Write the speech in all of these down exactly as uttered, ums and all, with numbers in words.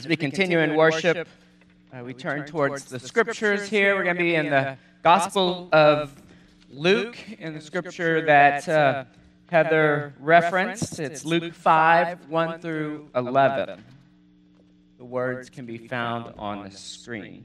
As we continue in worship, uh, we turn towards the scriptures here. We're going to be in the Gospel of Luke, in the scripture that uh, Heather referenced. It's Luke five, one through eleven. The words can be found on the screen.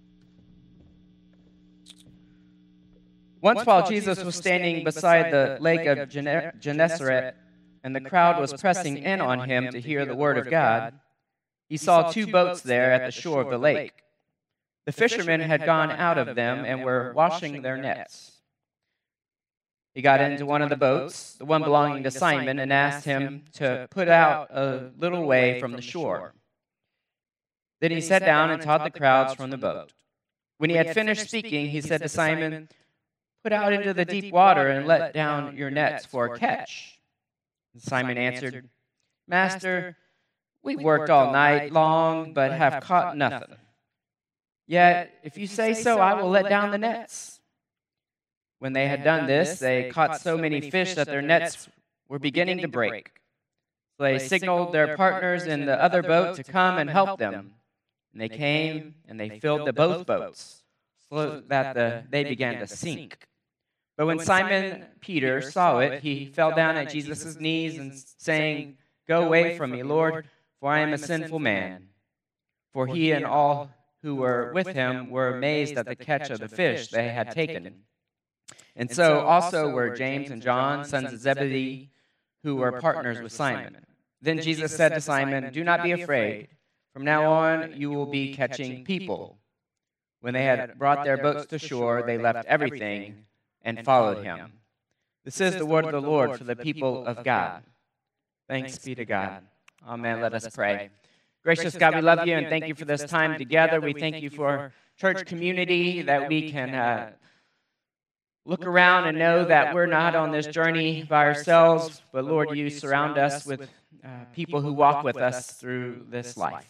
Once while Jesus was standing beside the lake of Gennesaret, and the crowd was pressing in on him to hear the word of God, he saw two boats there at the shore of the lake. The fishermen had gone out of them and were washing their nets. He got into one of the boats, the one belonging to Simon, and asked him to put out a little way from the shore. Then he sat down and taught the crowds from the boat. When he had finished speaking, he said to Simon, "Put out into the deep water and let down your nets for a catch." And Simon answered, "Master, we worked all night long, but have caught nothing. Yet, if you say so, I will let down the nets." When they had done this, they caught so many fish that their nets were beginning to break. So they signaled their partners in the other boat to come and help them. And they came, and they filled the both boats, so that the, they began to sink. But when Simon Peter saw it, he fell down at Jesus' knees and saying, "Go away from me, Lord, for I am a sinful man." For he and all who were with him were amazed at the catch of the fish they had taken. And so also were James and John, sons of Zebedee, who were partners with Simon. Then Jesus said to Simon, "Do not be afraid. From now on you will be catching people." When they had brought their boats to shore, they left everything and followed him. This is the word of the Lord for the people of God. Thanks be to God. Amen. Let us pray. Gracious God, we love you and thank you for this time together. We thank you for church community, that we can uh, look around and know that we're not on this journey by ourselves, but Lord, you surround us with uh, people who walk with us through this life.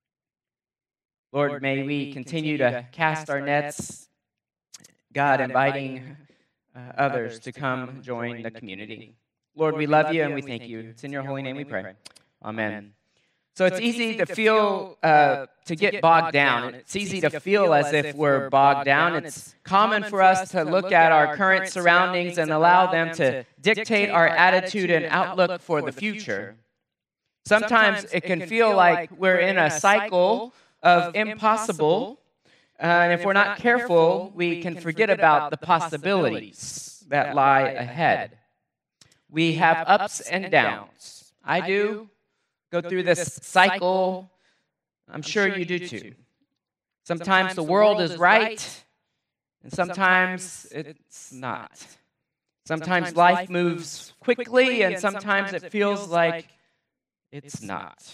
Lord, may we continue to cast our nets, God, inviting uh, others to come join the community. Lord, we love you and we thank you. It's in your holy name we pray. Amen. So it's easy to feel, uh, to get bogged down. It's easy to feel as if we're bogged down. It's common for us to look at our current surroundings and allow them to dictate our attitude and outlook for the future. Sometimes it can feel like we're in a cycle of impossible, uh, and if we're not careful, we can forget about the possibilities that lie ahead. We have ups and downs. I do go through this cycle. I'm sure you do too. Sometimes the world is right, and sometimes it's not. Sometimes life moves quickly, and sometimes it feels like it's not.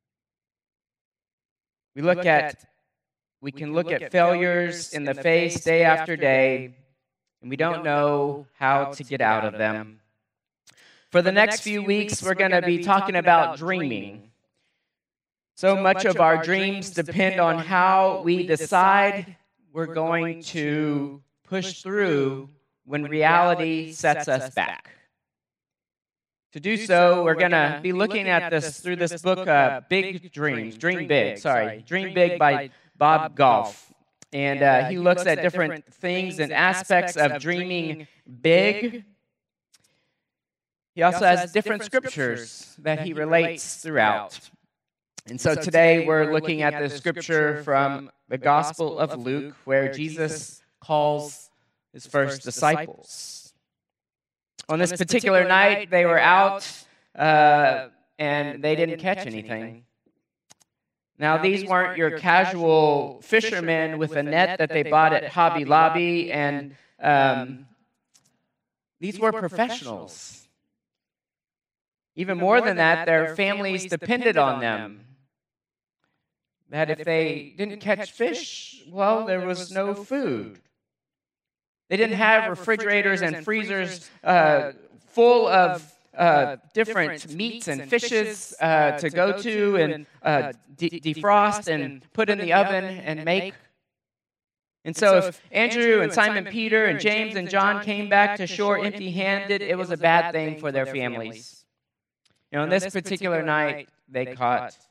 We look at, we can look at failures in the face day after day, and we don't know how to get out of them. For the next few weeks, we're going to be talking about dreaming. So much of our dreams depend on how we decide we're going to push through when reality sets us back. To do so, we're going to be looking at this through this book, uh, Big Dreams, Dream Big, sorry, Dream Big by Bob Goff. And uh, he looks at different things and aspects of dreaming big. He also has different scriptures that he relates throughout. And so today we're looking at the scripture from the Gospel of Luke, where Jesus calls his first disciples. On this particular night, they were out uh, and they didn't catch anything. Now, these weren't your casual fishermen with a net that they bought at Hobby Lobby, and um, these were professionals. Even more than that, their families depended on them. That if they didn't catch fish, well, there was no food. They didn't have refrigerators and freezers uh, full of uh, different meats and fishes uh, to go to and uh, de- defrost and put in the oven and make. And so if Andrew and Simon Peter and James and John came back to shore empty-handed, it was a bad thing for their families. You know, on this particular night, they caught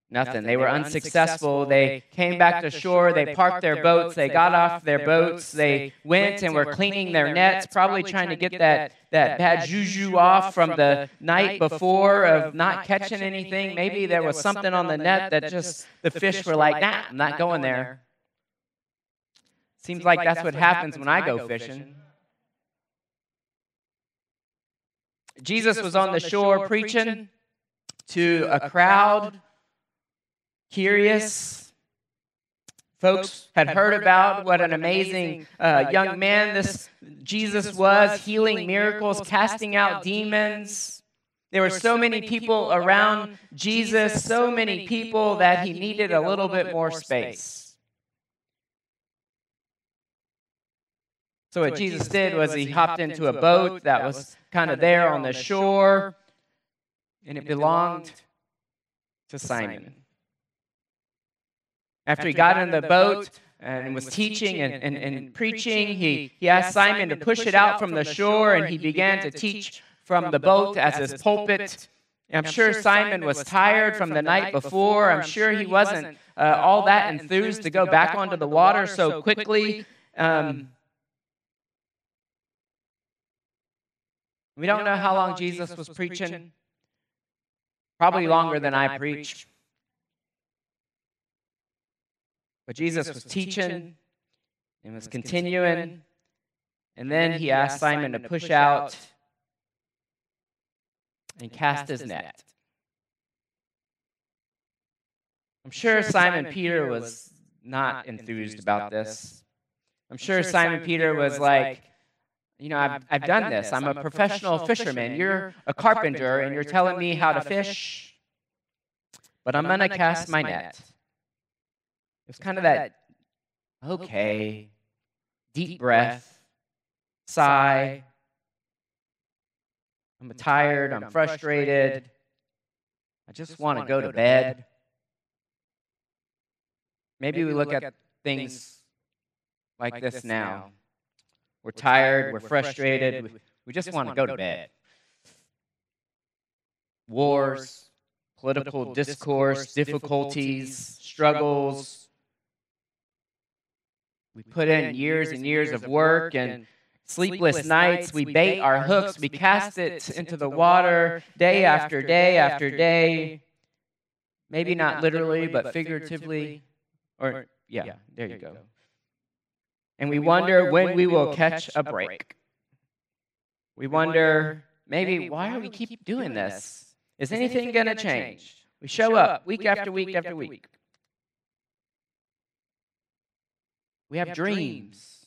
Nothing. They were unsuccessful. They came back to shore. They parked their boats. They got off their boats. They went and were cleaning their nets, probably trying to get that, that bad juju off from the night before of not catching anything. Maybe there was something on the net that just the fish were like, nah, I'm not going there. Seems like that's what happens when I go fishing. Jesus was on the shore preaching to a crowd, curious. Folks had heard about what an amazing uh, young man this Jesus was, healing miracles, casting out demons. There were so many people around Jesus, so many people that he needed a little bit more space. So what Jesus did was he hopped into a boat that was kind of there on the shore, and it belonged to Simon. After he got in the boat and was teaching and, and, and preaching, he, he asked Simon to push it out from the shore, and he began to teach from the boat as his pulpit. I'm sure Simon was tired from the night before. I'm sure he wasn't uh, all that enthused to go back onto the water so quickly. Um, we don't know how long Jesus was preaching. Probably longer than I preach. But Jesus was teaching and was continuing, and then he asked Simon to push out and cast his net. I'm sure Simon Peter was not enthused about this. I'm sure Simon Peter was like, you know, I've, I've done this. I'm a professional fisherman. You're a carpenter, and you're telling me how to fish, but I'm going to cast my net. It was kind of that, okay, deep breath, sigh. I'm tired, I'm frustrated. I just want to go to bed. Maybe we look at things like this now. We're tired, we're frustrated, we just want to go to bed. Wars, political discourse, difficulties, struggles. We put in years and years of work and sleepless nights. We bait our hooks. We cast it into the water day after day after day. Maybe not literally, but figuratively. Or, yeah, there you go. And we wonder when we will catch a break. We wonder, maybe, why do we keep doing this? Is anything going to change? We show up week after week after week. We have, we have dreams. dreams.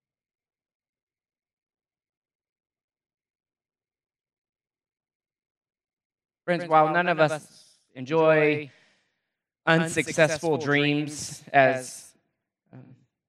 Friends, while none of us enjoy unsuccessful dreams as um,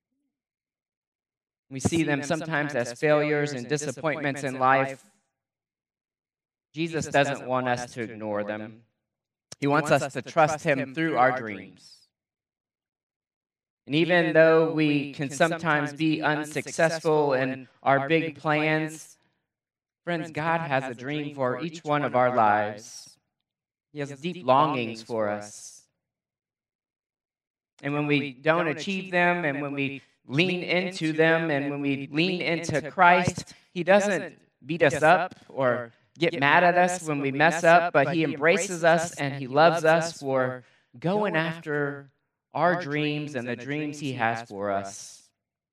we see them sometimes as failures and disappointments in life, Jesus doesn't want us to ignore them. He wants us to trust him through our dreams. And even though we can sometimes be unsuccessful in our big plans, friends, God has a dream for each one of our lives. He has deep longings for us. And when we don't achieve them, and when we lean into them, and when we lean into Christ, he doesn't beat us up or get mad at us when we mess up, but he embraces us and he loves us for going after our dreams and the dreams he has for us.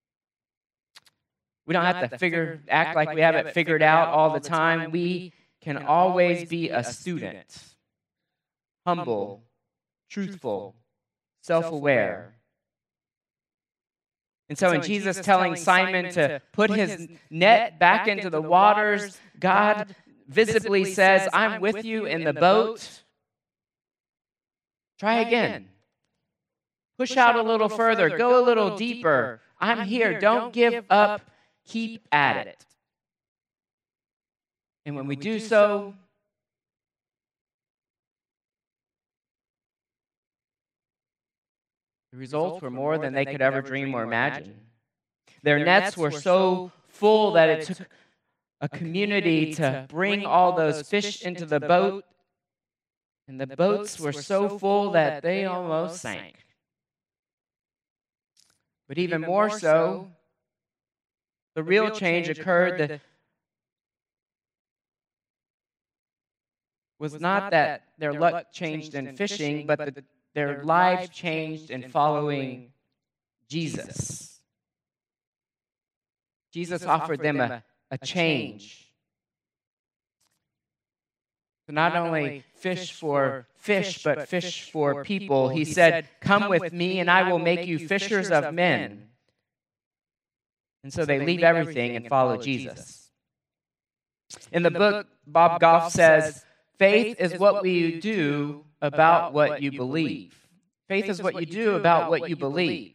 We don't have to figure, act like we have it figured out all the time. We can always be a student, humble, truthful, self-aware. And so in Jesus telling Simon to put his net back into the waters, God visibly says, I'm with you in the boat. Try again. Push out a little further. Go a little deeper. I'm here. Don't give up. Keep at it. And when we do so, the results were more than they could ever dream or imagine. Their nets were so full that it took a community to bring all those fish into the boat. And the boats were so full that they almost sank. But even more so, the real change occurred that was not that their luck changed in fishing, but that their lives changed in following Jesus. Jesus offered them a, a change. To not only fish for fish, but fish for people. He said, "Come with me and I will make you fishers of men." And so they leave everything and follow Jesus. In the book, Bob Goff says, faith is what we do about what you believe. Faith is what you do about what you believe.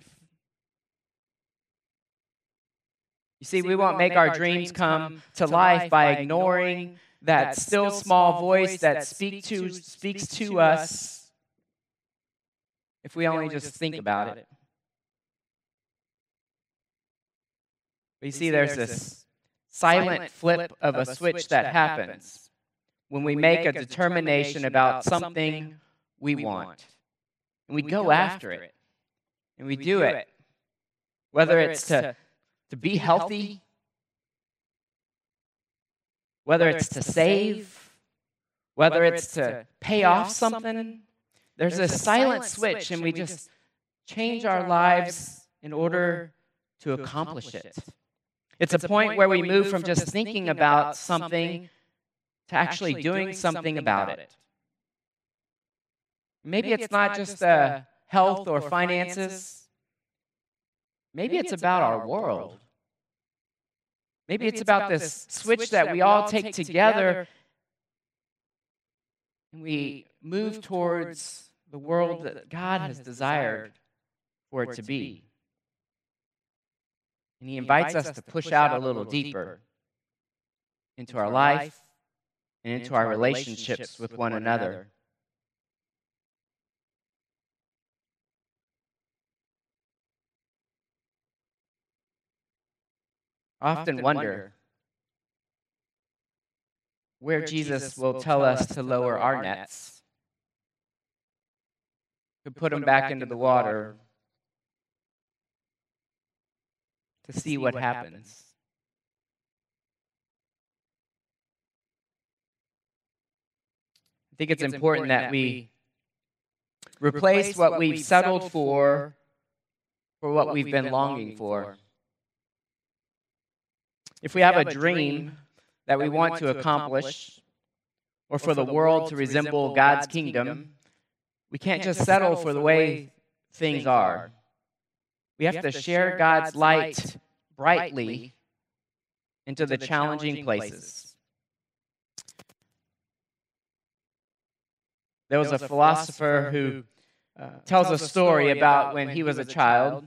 You see, we won't make our dreams come to life by ignoring that still small voice that speak to, speaks to us if we only just think about it. But you see, there's this silent flip of a switch that happens when we make a determination about something we want. And we go after it. And we do it. Whether it's to, to be healthy, whether it's to save, whether it's to pay off something, there's a silent switch and we just change our lives in order to accomplish it. It's a point where we move from just thinking about something to actually doing something about it. Maybe it's not just uh, health or finances. Maybe it's about our world. Maybe it's about this switch that we all take together and we move towards the world that God has desired for it to be. And He invites us to push out a little deeper into our life and into our relationships with one another. I often wonder where Jesus will tell us to lower our nets, to put them back into the water, to see what happens. I think it's important that we replace what we've settled for for what we've been longing for. If we have a dream that we want to accomplish, or for the world to resemble God's kingdom, we can't just settle for the way things are. We have to share God's light brightly into the challenging places. There was a philosopher who uh, tells a story about when he was a child,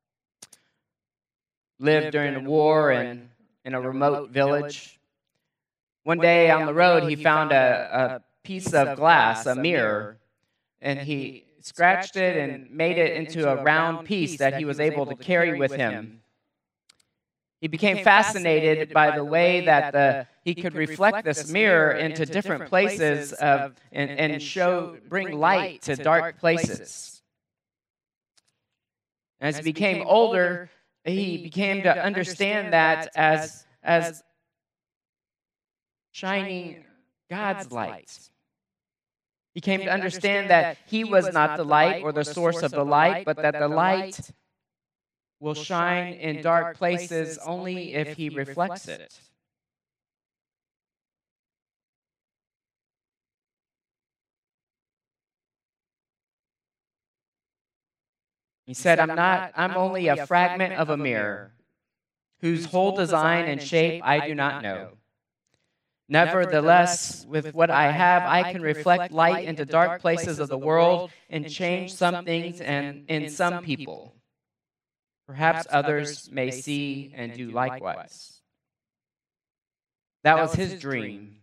lived during the war and in a remote village. One day on the road, he found a, a piece of glass, a mirror, and he scratched it and made it into a round piece that he was able to carry with him. He became fascinated by the way that the, he could reflect this mirror into different places of, and, and show, bring light to dark places. As he became older, he became to understand that as, as shining God's light. He came to understand that he was not the light or the source of the light, but that the light will shine in dark places only if he reflects it. He said, I'm not, I'm only a fragment of a mirror, whose whole design and shape I do not know. Nevertheless, with what I have, I can reflect light into dark places of the world and change some things and in some people. Perhaps others may see and do likewise. That was his dream.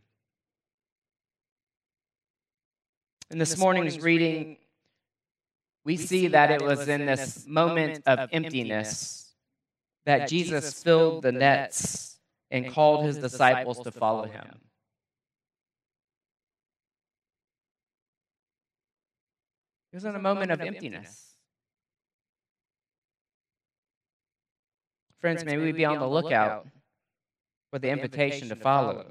In this morning's reading, we see that it was in this moment of emptiness that Jesus filled the nets and called his disciples to follow him. It was in a moment of emptiness. Friends, may we be on the lookout for the invitation to follow.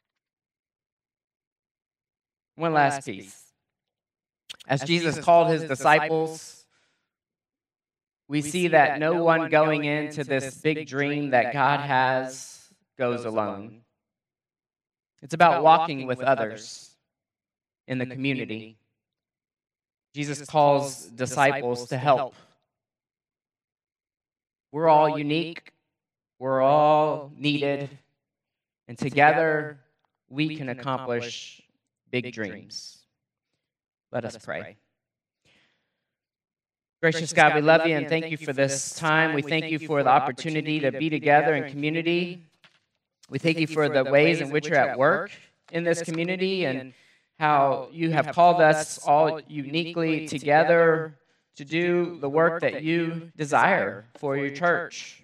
One last piece. As Jesus called his disciples, we see that no one going into this big dream that God has goes alone. It's about walking with others in the community. Jesus calls disciples to help. We're all unique. We're all needed. And together, we can accomplish big dreams. Let us pray. Gracious God, we love you and thank you for this time. We thank you for the opportunity to be together in community. We thank you for the ways in which you're at work in this community and how you have called us all uniquely together to do the work that you desire for your church.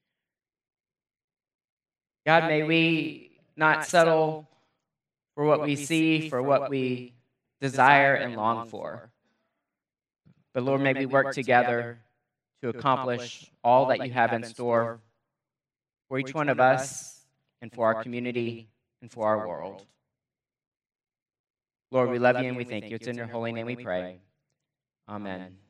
God, may we not settle for what we see, for what we desire and long for. But Lord, may we work together to accomplish all that you have in store for each one of us and for our community and for our world. Lord, we love you and we thank you. It's in your holy name we pray. Amen.